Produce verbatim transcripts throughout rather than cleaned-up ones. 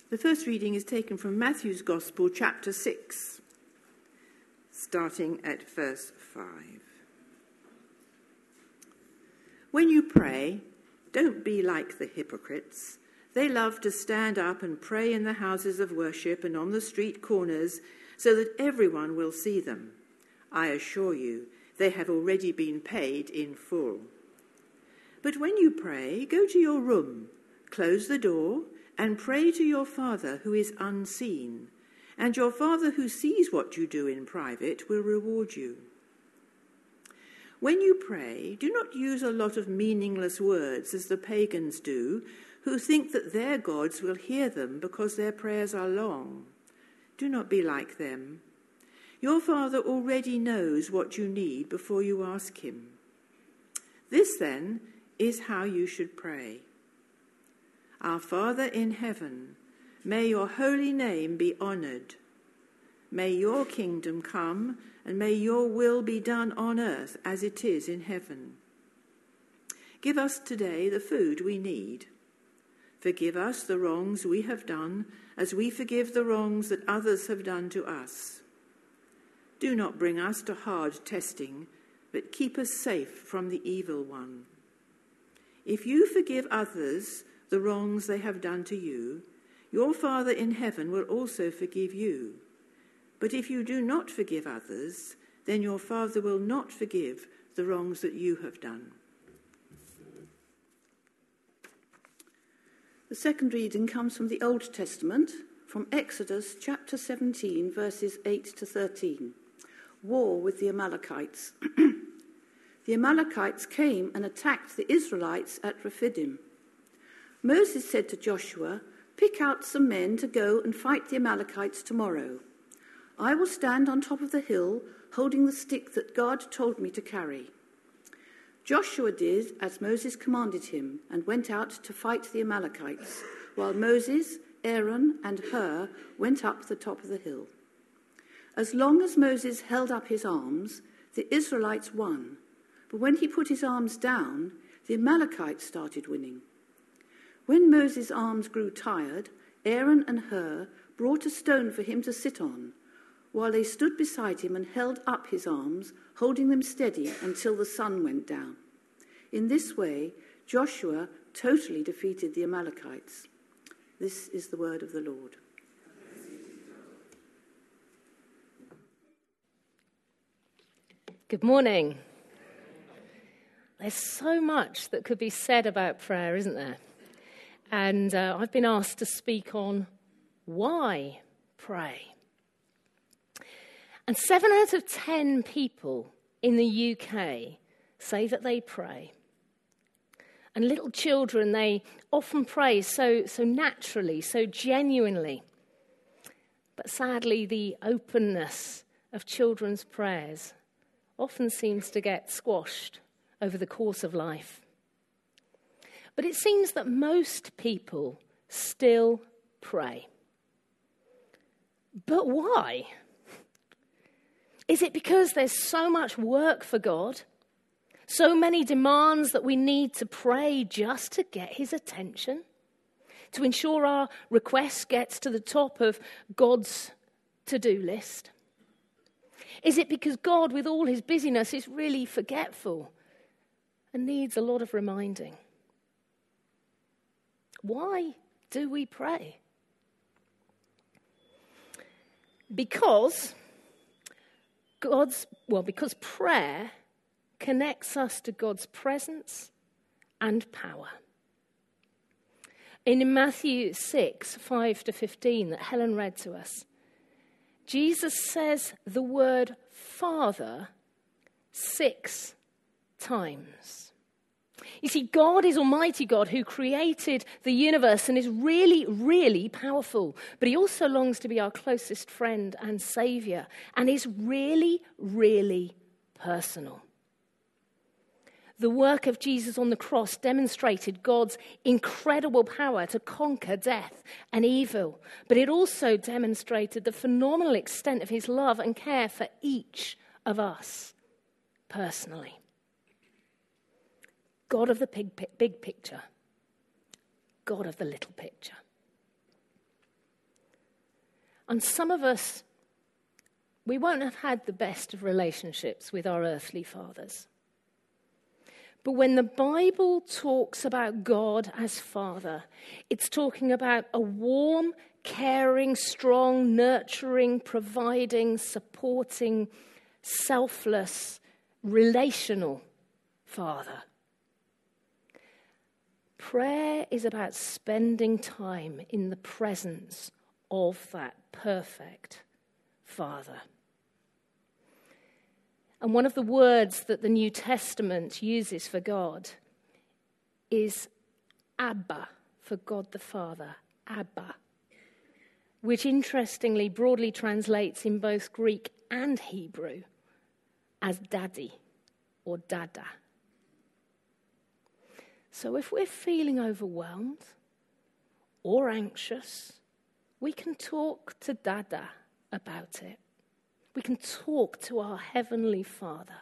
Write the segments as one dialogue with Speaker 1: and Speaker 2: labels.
Speaker 1: The first reading is taken from Matthew's Gospel, chapter six, starting at verse five. When you pray, don't be like the hypocrites. They love to stand up and pray in the houses of worship and on the street corners so that everyone will see them. I assure you, they have already been paid in full. But when you pray, go to your room, close the door, and pray to your Father who is unseen. And your Father who sees what you do in private will reward you. When you pray, do not use a lot of meaningless words as the pagans do, who think that their gods will hear them because their prayers are long. Do not be like them. Your Father already knows what you need before you ask him. This, then, is how you should pray. Our Father in heaven, may your holy name be honoured. May your kingdom come, and may your will be done on earth as it is in heaven. Give us today the food we need. Forgive us the wrongs we have done, as we forgive the wrongs that others have done to us. Do not bring us to hard testing, but keep us safe from the evil one. If you forgive others the wrongs they have done to you, your Father in heaven will also forgive you. But if you do not forgive others, then your Father will not forgive the wrongs that you have done.
Speaker 2: The second reading comes from the Old Testament, from Exodus chapter seventeen, verses eight to thirteen. War with the Amalekites. The Amalekites came and attacked the Israelites at Rephidim. Moses said to Joshua, "Pick out some men to go and fight the Amalekites tomorrow. I will stand on top of the hill, holding the stick that God told me to carry." Joshua did as Moses commanded him and went out to fight the Amalekites, while Moses, Aaron, and Hur went up the top of the hill. As long as Moses held up his arms, the Israelites won. But when he put his arms down, the Amalekites started winning. When Moses' arms grew tired, Aaron and Hur brought a stone for him to sit on, while they stood beside him and held up his arms, holding them steady until the sun went down. In this way, Joshua totally defeated the Amalekites. This is the word of the Lord.
Speaker 3: Good morning. There's so much that could be said about prayer, isn't there? And uh, I've been asked to speak on why pray. And seven out of ten people in the U K say that they pray. And little children, they often pray so, so naturally, so genuinely. But sadly, the openness of children's prayers often seems to get squashed over the course of life. But it seems that most people still pray. But why? Is it because there's so much work for God? So many demands that we need to pray just to get his attention? To ensure our request gets to the top of God's to-do list? Is it because God, with all his busyness, is really forgetful and needs a lot of reminding? Why do we pray? Because God's, well, because prayer connects us to God's presence and power. In Matthew six, five to fifteen, that Helen read to us, Jesus says the word Father six times. You see, God is Almighty God who created the universe and is really, really powerful. But he also longs to be our closest friend and saviour and is really, really personal. The work of Jesus on the cross demonstrated God's incredible power to conquer death and evil. But it also demonstrated the phenomenal extent of his love and care for each of us personally. God of the big, big picture. God of the little picture. And some of us, we won't have had the best of relationships with our earthly fathers. But when the Bible talks about God as Father, it's talking about a warm, caring, strong, nurturing, providing, supporting, selfless, relational Father. Prayer is about spending time in the presence of that perfect Father. And one of the words that the New Testament uses for God is Abba, for God the Father, Abba, which interestingly broadly translates in both Greek and Hebrew as daddy or dada. So if we're feeling overwhelmed or anxious, we can talk to Dada about it. We can talk to our Heavenly Father.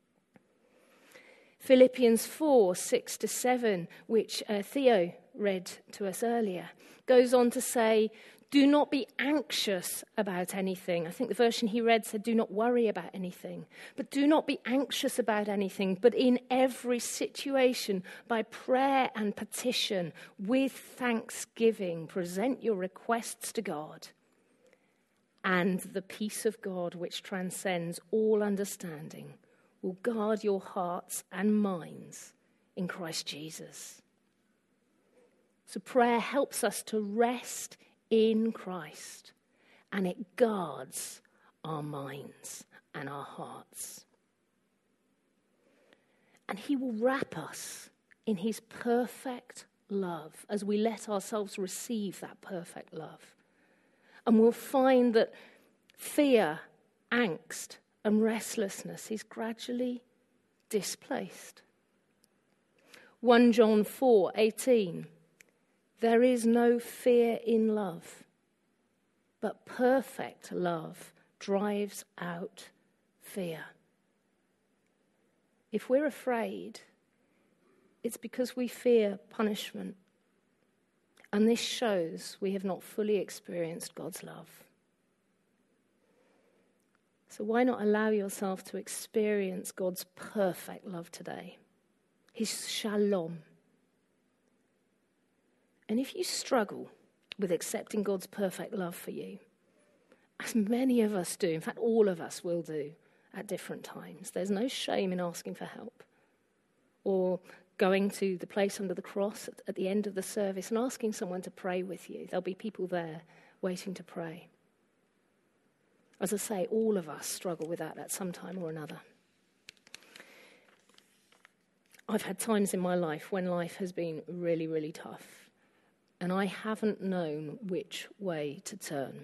Speaker 3: Philippians four, six to seven, which uh, Theo read to us earlier, goes on to say, do not be anxious about anything. I think the version he read said, do not worry about anything. But do not be anxious about anything, but in every situation, by prayer and petition, with thanksgiving, present your requests to God. And the peace of God, which transcends all understanding, will guard your hearts and minds in Christ Jesus. So prayer helps us to rest in Christ, and it guards our minds and our hearts. And he will wrap us in his perfect love as we let ourselves receive that perfect love. And we'll find that fear, angst, and restlessness is gradually displaced. First John four eighteen. There is no fear in love, but perfect love drives out fear. If we're afraid, it's because we fear punishment. And this shows we have not fully experienced God's love. So why not allow yourself to experience God's perfect love today? His shalom. And if you struggle with accepting God's perfect love for you, as many of us do, in fact all of us will do at different times, there's no shame in asking for help or going to the place under the cross at, at the end of the service and asking someone to pray with you. There'll be people there waiting to pray. As I say, all of us struggle with that at some time or another. I've had times in my life when life has been really, really tough, and I haven't known which way to turn.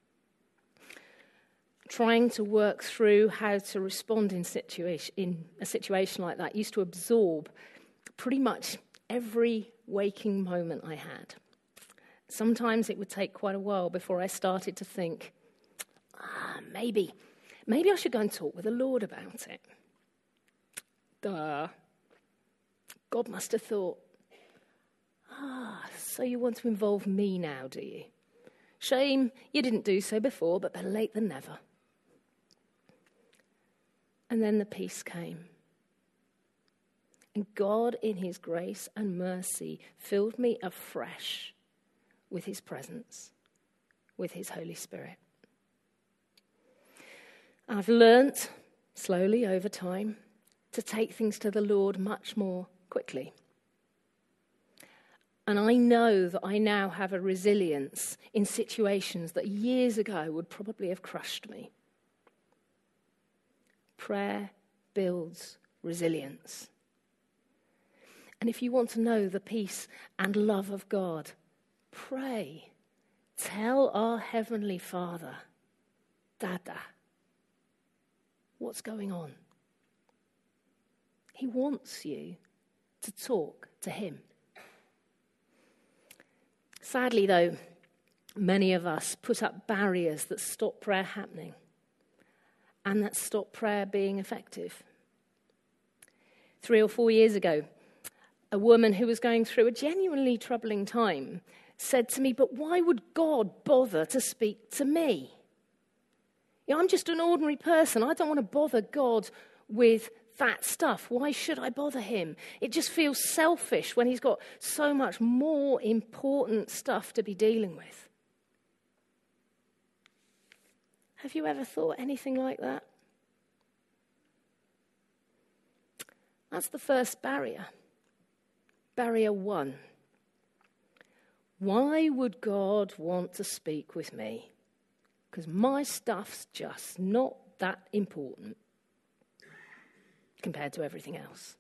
Speaker 3: Trying to work through how to respond in, situation, in a situation like that used to absorb pretty much every waking moment I had. Sometimes it would take quite a while before I started to think, ah, maybe, maybe I should go and talk with the Lord about it. Duh. God must have thought, ah, so you want to involve me now, do you? Shame you didn't do so before, but better late than never. And then the peace came. And God, in his grace and mercy, filled me afresh with his presence, with his Holy Spirit. I've learnt, slowly over time, to take things to the Lord much more quickly. And I know that I now have a resilience in situations that years ago would probably have crushed me. Prayer builds resilience. And if you want to know the peace and love of God, pray. Tell our Heavenly Father, Dada, what's going on. He wants you to talk to him. Sadly, though, many of us put up barriers that stop prayer happening and that stop prayer being effective. Three or four years ago, a woman who was going through a genuinely troubling time said to me, but why would God bother to speak to me? You know, I'm just an ordinary person. I don't want to bother God with that stuff. Why should I bother him? It just feels selfish when he's got so much more important stuff to be dealing with. Have you ever thought anything like that? That's the first barrier. Barrier one. Why would God want to speak with me? Because my stuff's just not that important compared to everything else.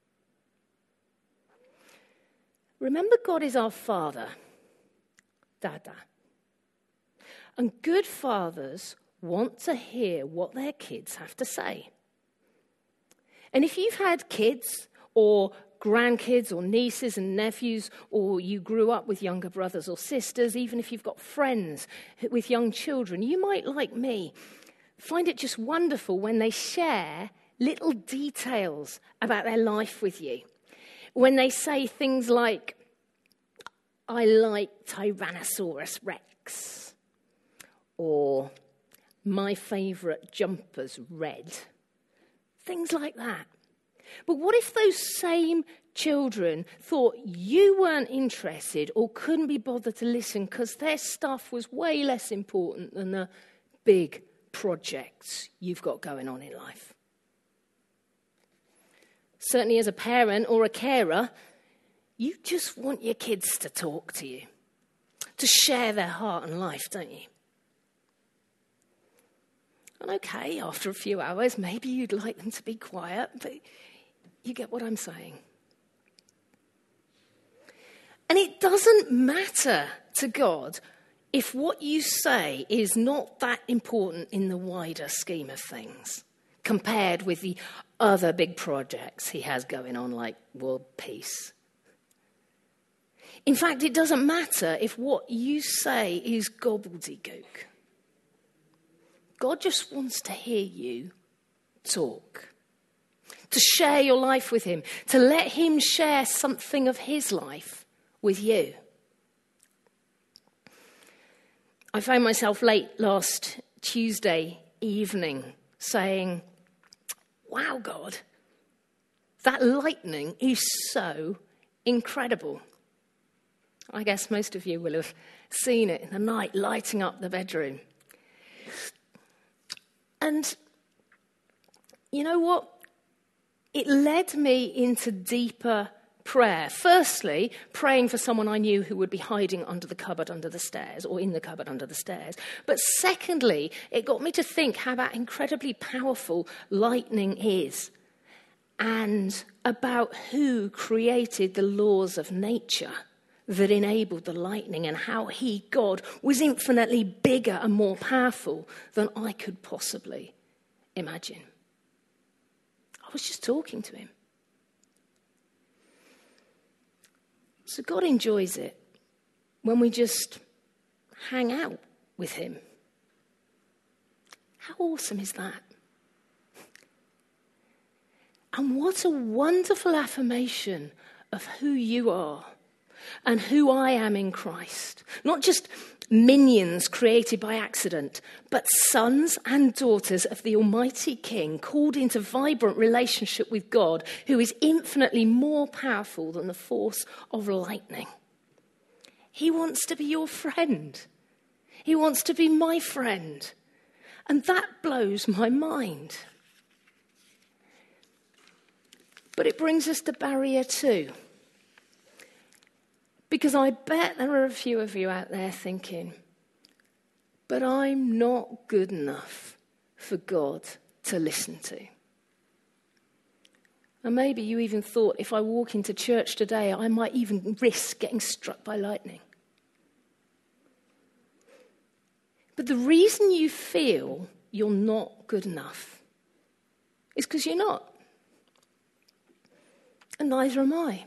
Speaker 3: Remember, God is our Father, Dada. And good fathers want to hear what their kids have to say. And if you've had kids or grandkids or nieces and nephews, or you grew up with younger brothers or sisters, even if you've got friends with young children, you might, like me, find it just wonderful when they share little details about their life with you. When they say things like, I like Tyrannosaurus Rex, or my favourite jumper's red. Things like that. But what if those same children thought you weren't interested or couldn't be bothered to listen because their stuff was way less important than the big projects you've got going on in life? Certainly as a parent or a carer, you just want your kids to talk to you, to share their heart and life, don't you? And okay, after a few hours, maybe you'd like them to be quiet, but you get what I'm saying. And it doesn't matter to God if what you say is not that important in the wider scheme of things, compared with the other big projects he has going on, like world peace. In fact, it doesn't matter if what you say is gobbledygook. God just wants to hear you talk, to share your life with him, to let him share something of his life with you. I found myself late last Tuesday evening saying, wow, God, that lightning is so incredible. I guess most of you will have seen it in the night lighting up the bedroom. And you know what? It led me into deeper prayer. Firstly, praying for someone I knew who would be hiding under the cupboard under the stairs, or in the cupboard under the stairs. But secondly, it got me to think how that incredibly powerful lightning is, and about who created the laws of nature that enabled the lightning, and how he, God, was infinitely bigger and more powerful than I could possibly imagine. I was just talking to him. So God enjoys it when we just hang out with him. How awesome is that? And what a wonderful affirmation of who you are and who I am in Christ. Not just minions created by accident, but sons and daughters of the Almighty King, called into vibrant relationship with God, who is infinitely more powerful than the force of lightning. He wants to be your friend. He wants to be my friend. And that blows my mind. But it brings us to barrier two. Because I bet there are a few of you out there thinking, but I'm not good enough for God to listen to. And maybe you even thought, if I walk into church today, I might even risk getting struck by lightning. But the reason you feel you're not good enough is because you're not. And neither am I.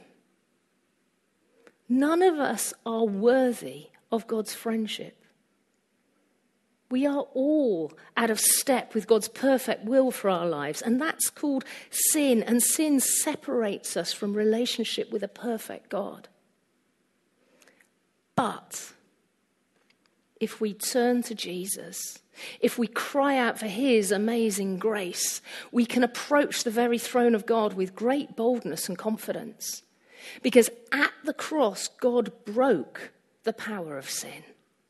Speaker 3: None of us are worthy of God's friendship. We are all out of step with God's perfect will for our lives, and that's called sin, and sin separates us from relationship with a perfect God. But if we turn to Jesus, if we cry out for his amazing grace, we can approach the very throne of God with great boldness and confidence. Because at the cross, God broke the power of sin.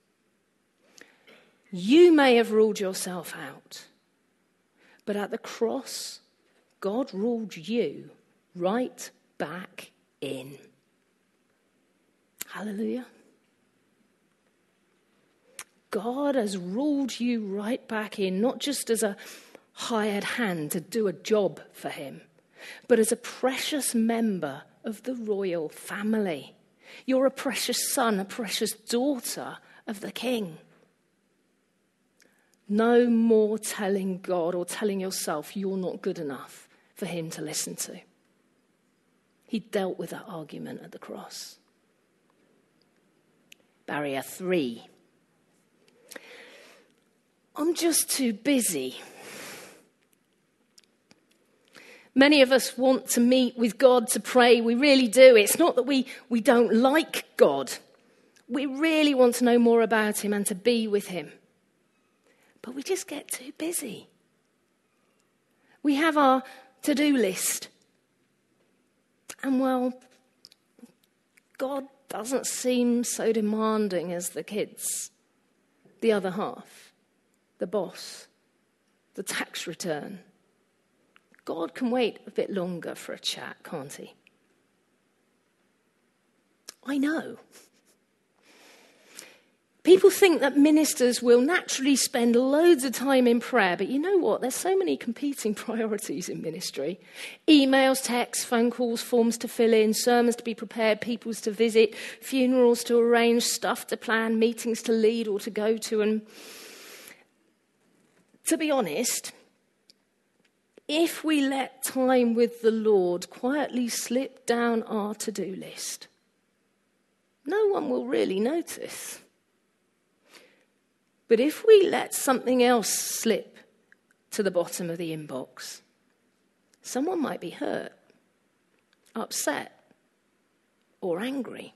Speaker 3: You may have ruled yourself out, but at the cross, God ruled you right back in. Hallelujah. God has ruled you right back in, not just as a hired hand to do a job for him, but as a precious member of the royal family. You're a precious son, a precious daughter of the King. No more telling God or telling yourself you're not good enough for him to listen to. He dealt with that argument at the cross. Barrier three. I'm just too busy. Many of us want to meet with God to pray. We really do. It's not that we, we don't like God. We really want to know more about him and to be with him. But we just get too busy. We have our to-do list. And well, God doesn't seem so demanding as the kids. The other half, the boss, the tax return. God can wait a bit longer for a chat, can't he? I know. People think that ministers will naturally spend loads of time in prayer, but you know what? There's so many competing priorities in ministry. Emails, texts, phone calls, forms to fill in, sermons to be prepared, peoples to visit, funerals to arrange, stuff to plan, meetings to lead or to go to. And to be honest, if we let time with the Lord quietly slip down our to-do list, no one will really notice. But if we let something else slip to the bottom of the inbox, someone might be hurt, upset, or angry.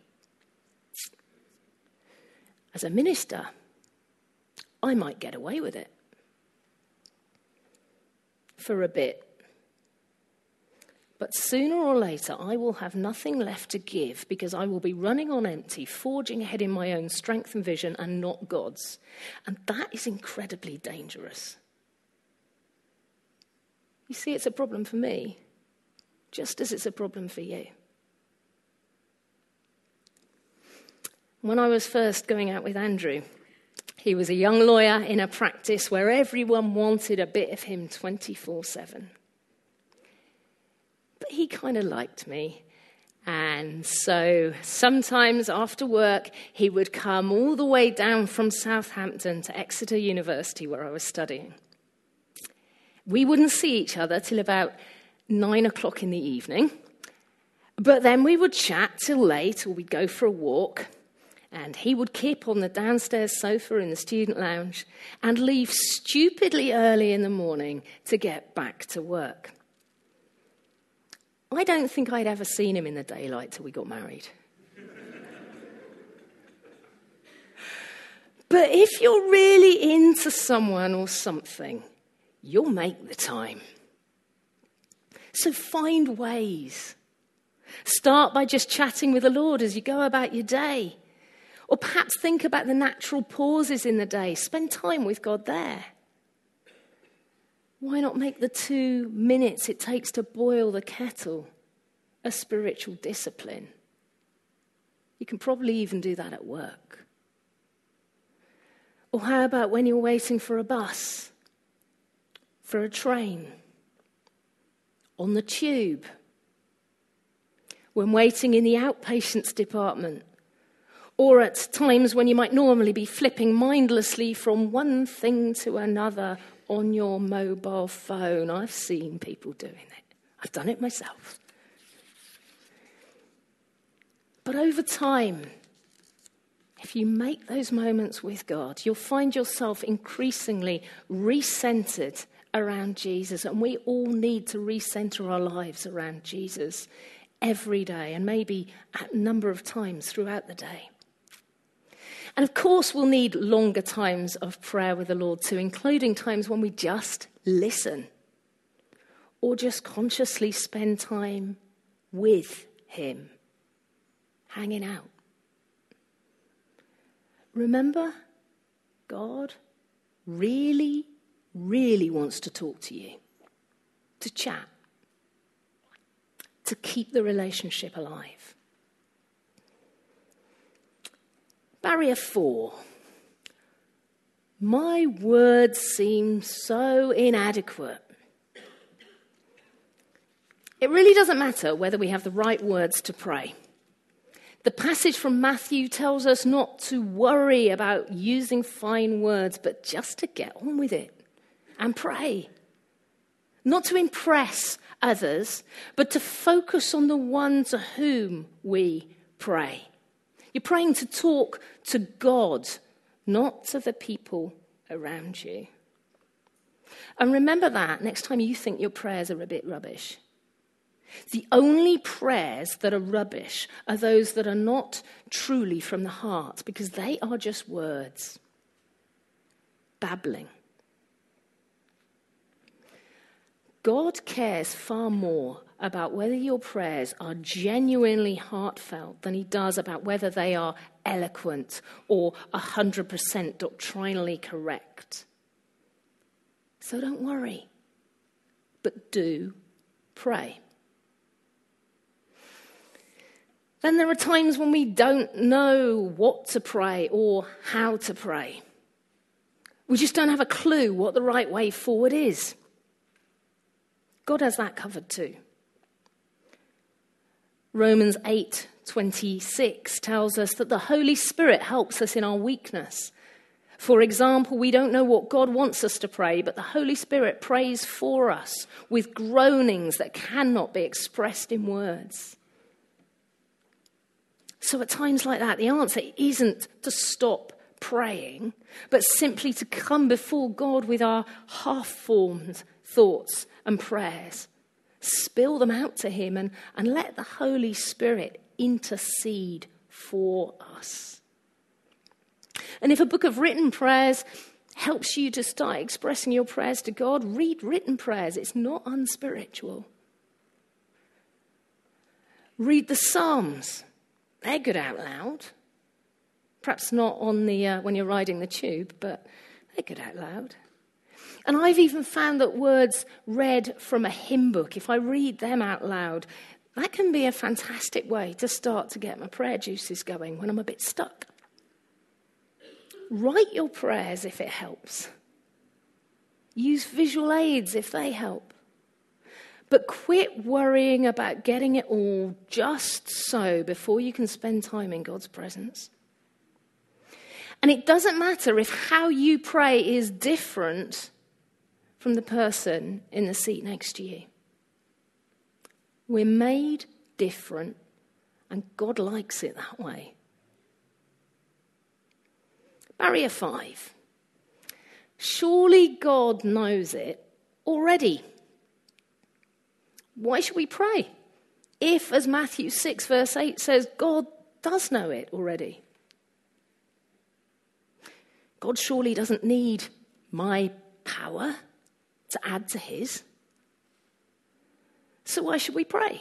Speaker 3: As a minister, I might get away with it. For a bit. But sooner or later, I will have nothing left to give because I will be running on empty, forging ahead in my own strength and vision and not God's. And that is incredibly dangerous. You see, it's a problem for me, just as it's a problem for you. When I was first going out with Andrew, he was a young lawyer in a practice where everyone wanted a bit of him twenty-four seven. But he kind of liked me. And so sometimes after work, he would come all the way down from Southampton to Exeter University where I was studying. We wouldn't see each other till about nine o'clock in the evening. But then we would chat till late, or we'd go for a walk. And he would keep on the downstairs sofa in the student lounge and leave stupidly early in the morning to get back to work. I don't think I'd ever seen him in the daylight till we got married. But if you're really into someone or something, you'll make the time. So find ways. Start by just chatting with the Lord as you go about your day. Or perhaps think about the natural pauses in the day. Spend time with God there. Why not make the two minutes it takes to boil the kettle a spiritual discipline? You can probably even do that at work. Or how about when you're waiting for a bus, for a train, on the tube, when waiting in the outpatients department, or at times when you might normally be flipping mindlessly from one thing to another on your mobile phone. I've seen people doing it. I've done it myself. But over time, if you make those moments with God, you'll find yourself increasingly recentered around Jesus. And we all need to recenter our lives around Jesus every day, and maybe a number of times throughout the day. And of course, we'll need longer times of prayer with the Lord too, including times when we just listen or just consciously spend time with him, hanging out. Remember, God really, really wants to talk to you, to chat, to keep the relationship alive. Barrier four. My words seem so inadequate. It really doesn't matter whether we have the right words to pray. The passage from Matthew tells us not to worry about using fine words, but just to get on with it and pray. Not to impress others, but to focus on the one to whom we pray. You're praying to talk to God, not to the people around you. And remember that next time you think your prayers are a bit rubbish. The only prayers that are rubbish are those that are not truly from the heart, because they are just words, babbling. God cares far more about whether your prayers are genuinely heartfelt than he does about whether they are eloquent or one hundred percent doctrinally correct. So don't worry, but do pray. Then there are times when we don't know what to pray or how to pray. We just don't have a clue what the right way forward is. God has that covered too. Romans eight twenty-six tells us that the Holy Spirit helps us in our weakness. For example, we don't know what God wants us to pray, but the Holy Spirit prays for us with groanings that cannot be expressed in words. So at times like that, the answer isn't to stop praying, but simply to come before God with our half-formed thoughts and prayers. Spill them out to him and, and let the Holy Spirit intercede for us. And if a book of written prayers helps you to start expressing your prayers to God, read written prayers. It's not unspiritual. Read the Psalms. They're good out loud. Perhaps not on the uh, when you're riding the tube, but they're good out loud. And I've even found that words read from a hymn book, if I read them out loud, that can be a fantastic way to start to get my prayer juices going when I'm a bit stuck. Write your prayers if it helps. Use visual aids if they help. But quit worrying about getting it all just so before you can spend time in God's presence. And it doesn't matter if how you pray is different from the person in the seat next to you. We're made different, and God likes it that way. Barrier five. Surely God knows it already. Why should we pray? If, as Matthew six verse eight says, God does know it already. God surely doesn't need my power to add to his. So why should we pray?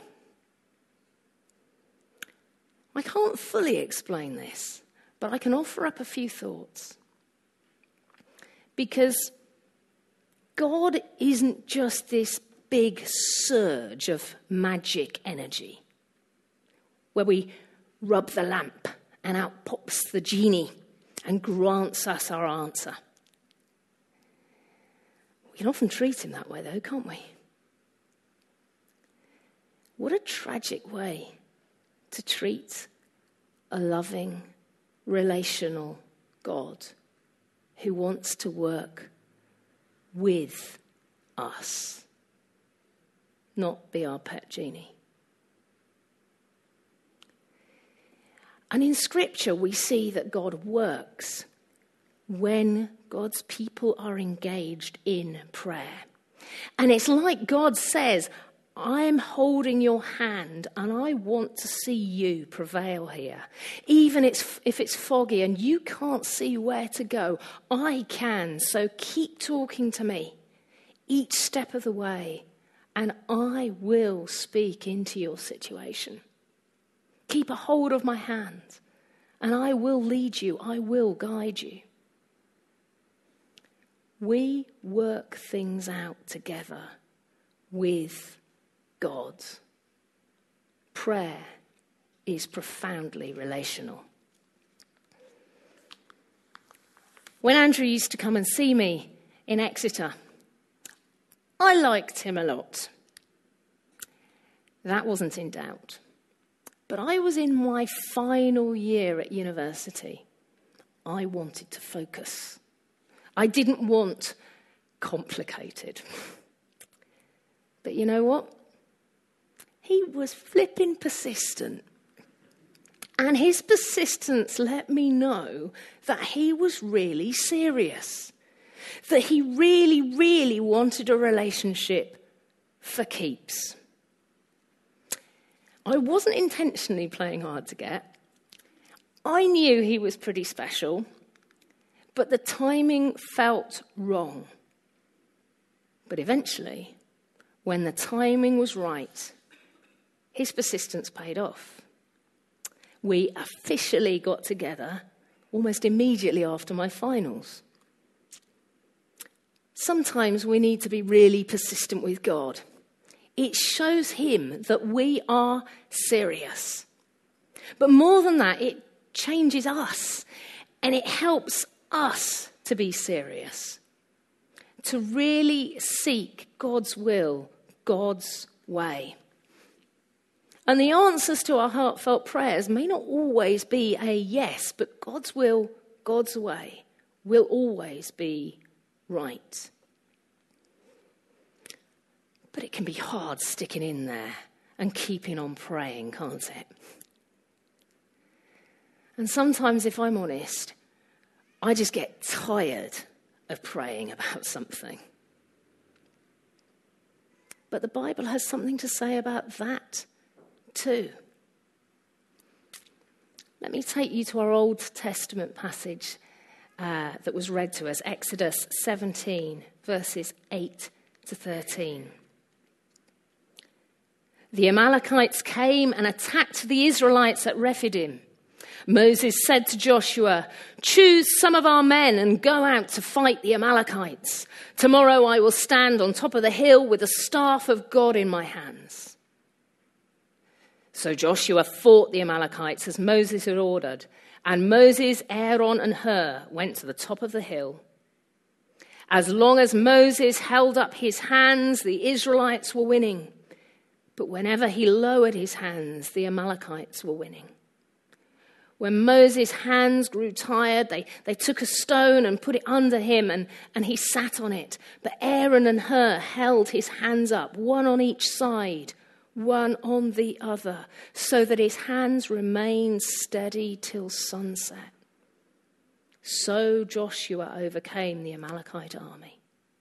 Speaker 3: I can't fully explain this, but I can offer up a few thoughts. Because God isn't just this big surge of magic energy where we rub the lamp and out pops the genie and grants us our answer. We can often treat him that way, though, can't we? What a tragic way to treat a loving, relational God who wants to work with us, not be our pet genie. And in Scripture, we see that God works when God's people are engaged in prayer. And it's like God says, I'm holding your hand and I want to see you prevail here. Even if it's foggy and you can't see where to go, I can. So keep talking to me each step of the way and I will speak into your situation. Keep a hold of my hand and I will lead you. I will guide you. We work things out together with God. Prayer is profoundly relational. When Andrew used to come and see me in Exeter, I liked him a lot. That wasn't in doubt. But I was in my final year at university. I wanted to focus. I didn't want complicated. But you know what? He was flipping persistent. And his persistence let me know that he was really serious. That he really, really wanted a relationship for keeps. I wasn't intentionally playing hard to get. I knew he was pretty special, but the timing felt wrong. But eventually, when the timing was right, his persistence paid off. We officially got together almost immediately after my finals. Sometimes we need to be really persistent with God. It shows him that we are serious. But more than that, it changes us and it helps us to be serious, to really seek God's will, God's way. And the answers to our heartfelt prayers may not always be a yes, but God's will, God's way will always be right. But it can be hard sticking in there and keeping on praying, can't it? And sometimes, if I'm honest, I just get tired of praying about something. But the Bible has something to say about that too. Let me take you to our Old Testament passage uh, that was read to us, Exodus seventeen, verses eight to thirteen. The Amalekites came and attacked the Israelites at Rephidim. Moses said to Joshua, "Choose some of our men and go out to fight the Amalekites. Tomorrow I will stand on top of the hill with the staff of God in my hands." So Joshua fought the Amalekites as Moses had ordered, and Moses, Aaron, and Hur went to the top of the hill. As long as Moses held up his hands, the Israelites were winning. But whenever he lowered his hands, the Amalekites were winning. When Moses' hands grew tired, they, they took a stone and put it under him, and, and he sat on it. But Aaron and Hur held his hands up, one on each side, one on the other, so that his hands remained steady till sunset. So Joshua overcame the Amalekite army.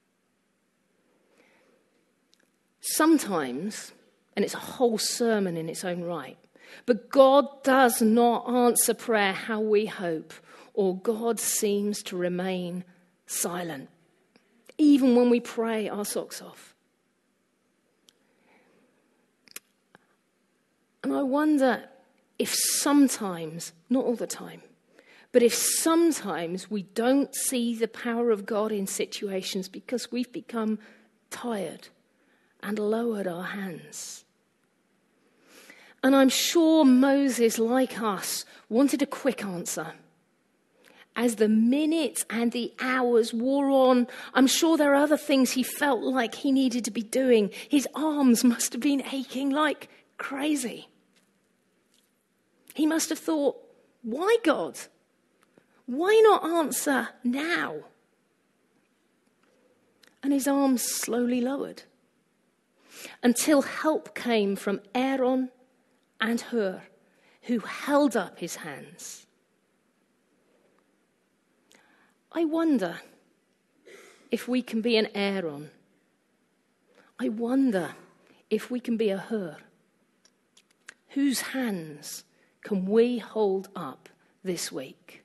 Speaker 3: Sometimes, and it's a whole sermon in its own right, but God does not answer prayer how we hope, or God seems to remain silent, even when we pray our socks off. And I wonder if sometimes, not all the time, but if sometimes we don't see the power of God in situations because we've become tired and lowered our hands. And I'm sure Moses, like us, wanted a quick answer. As the minutes and the hours wore on, I'm sure there are other things he felt like he needed to be doing. His arms must have been aching like crazy. He must have thought, why God? Why not answer now? And his arms slowly lowered until help came from Aaron and Hur, who held up his hands. I wonder if we can be an Aaron. I wonder if we can be a her, whose hands can we hold up this week?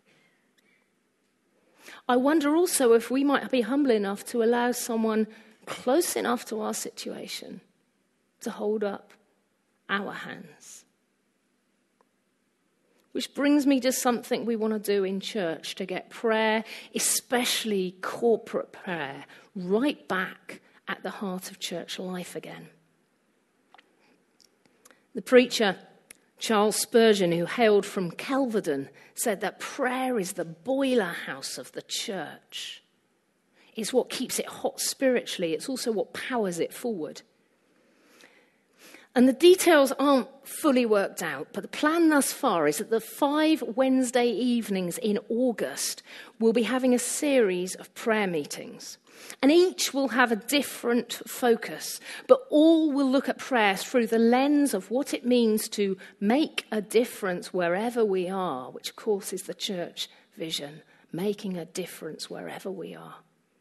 Speaker 3: I wonder also if we might be humble enough to allow someone close enough to our situation to hold up our hands. Which brings me to something we want to do in church to get prayer, especially corporate prayer, right back at the heart of church life again. The preacher, Charles Spurgeon, who hailed from Kelvedon, said that prayer is the boiler house of the church. It's what keeps it hot spiritually. It's also what powers it forward. And the details aren't fully worked out, but the plan thus far is that the five Wednesday evenings in August we'll be having a series of prayer meetings. And each will have a different focus, but all will look at prayer through the lens of what it means to make a difference wherever we are, which of course is the church vision, making a difference wherever we are.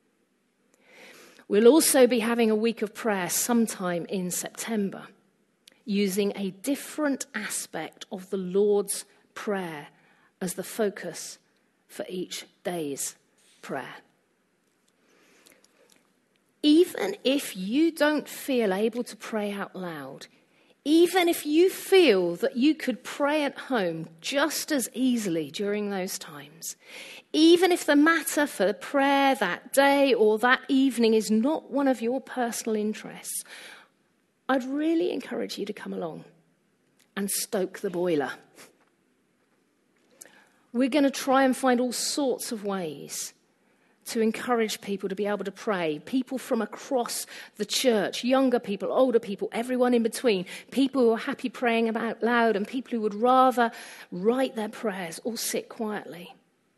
Speaker 3: We'll also be having a week of prayer sometime in September, using a different aspect of the Lord's Prayer as the focus for each day's prayer. Even if you don't feel able to pray out loud, even if you feel that you could pray at home just as easily during those times, even if the matter for prayer that day or that evening is not one of your personal interests, I'd really encourage you to come along and stoke the boiler. We're going to try and find all sorts of ways to encourage people to be able to pray. People from across the church, younger people, older people, everyone in between. People who are happy praying out loud and people who would rather write their prayers or sit quietly.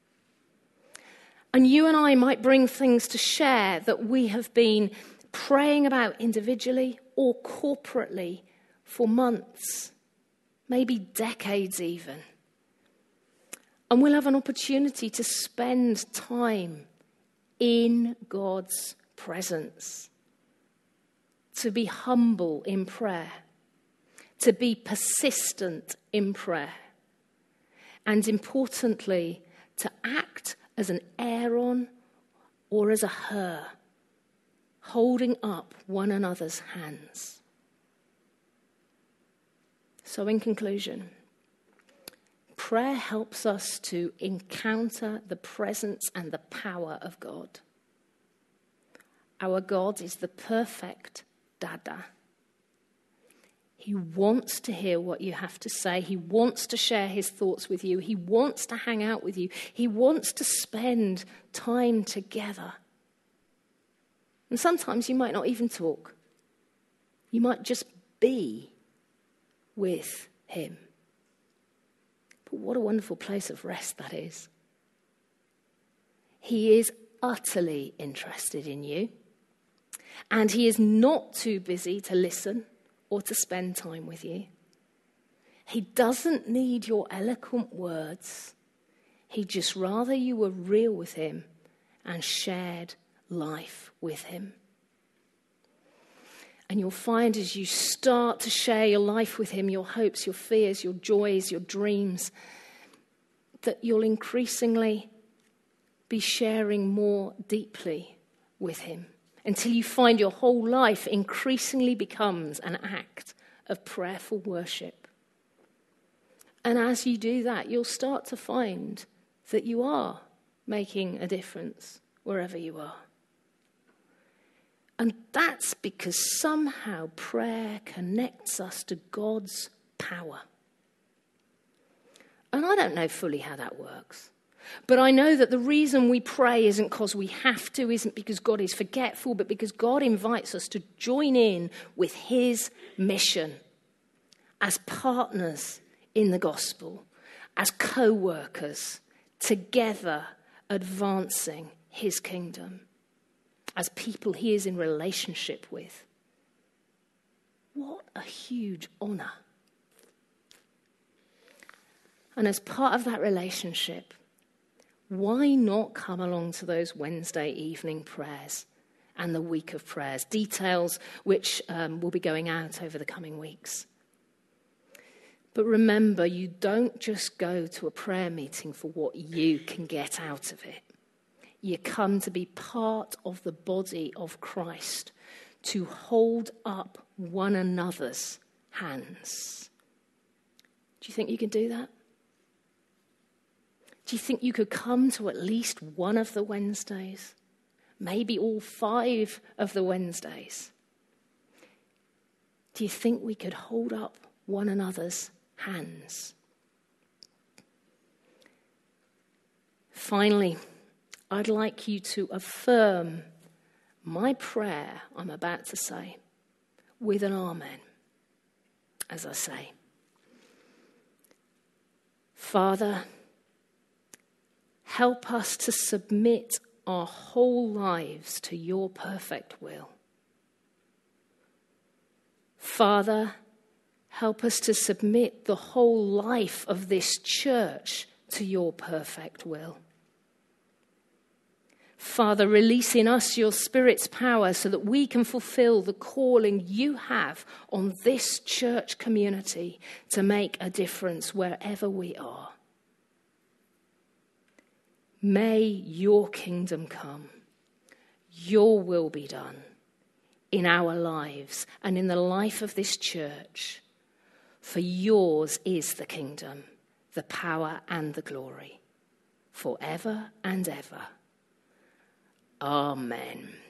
Speaker 3: And you and I might bring things to share that we have been praying about individually or corporately for months, maybe decades even. And we'll have an opportunity to spend time in God's presence, to be humble in prayer, to be persistent in prayer, and importantly, to act as an Aaron or as a Hur, holding up one another's hands. So in conclusion, prayer helps us to encounter the presence and the power of God. Our God is the perfect Dada. He wants to hear what you have to say. He wants to share his thoughts with you. He wants to hang out with you. He wants to spend time together. And sometimes you might not even talk. You might just be with him. But what a wonderful place of rest that is. He is utterly interested in you. And he is not too busy to listen or to spend time with you. He doesn't need your eloquent words. He'd just rather you were real with him and shared life with him. And you'll find as you start to share your life with him, your hopes, your fears, your joys, your dreams, that you'll increasingly be sharing more deeply with him until you find your whole life increasingly becomes an act of prayerful worship. And as you do that, you'll start to find that you are making a difference wherever you are. And that's because somehow prayer connects us to God's power. And I don't know fully how that works. But I know that the reason we pray isn't because we have to, isn't because God is forgetful, but because God invites us to join in with his mission as partners in the gospel, as co-workers, together advancing his kingdom, as people he is in relationship with. What a huge honor. And as part of that relationship, why not come along to those Wednesday evening prayers and the week of prayers, details which um, will be going out over the coming weeks. But remember, you don't just go to a prayer meeting for what you can get out of it. You come to be part of the body of Christ, to hold up one another's hands. Do you think you can do that? Do you think you could come to at least one of the Wednesdays? Maybe all five of the Wednesdays? Do you think we could hold up one another's hands? Finally, I'd like you to affirm my prayer I'm about to say with an amen as I say. Father, help us to submit our whole lives to your perfect will. Father, help us to submit the whole life of this church to your perfect will. Father, release in us your Spirit's power so that we can fulfill the calling you have on this church community to make a difference wherever we are. May your kingdom come, your will be done in our lives and in the life of this church. For yours is the kingdom, the power and the glory, forever and ever. Amen.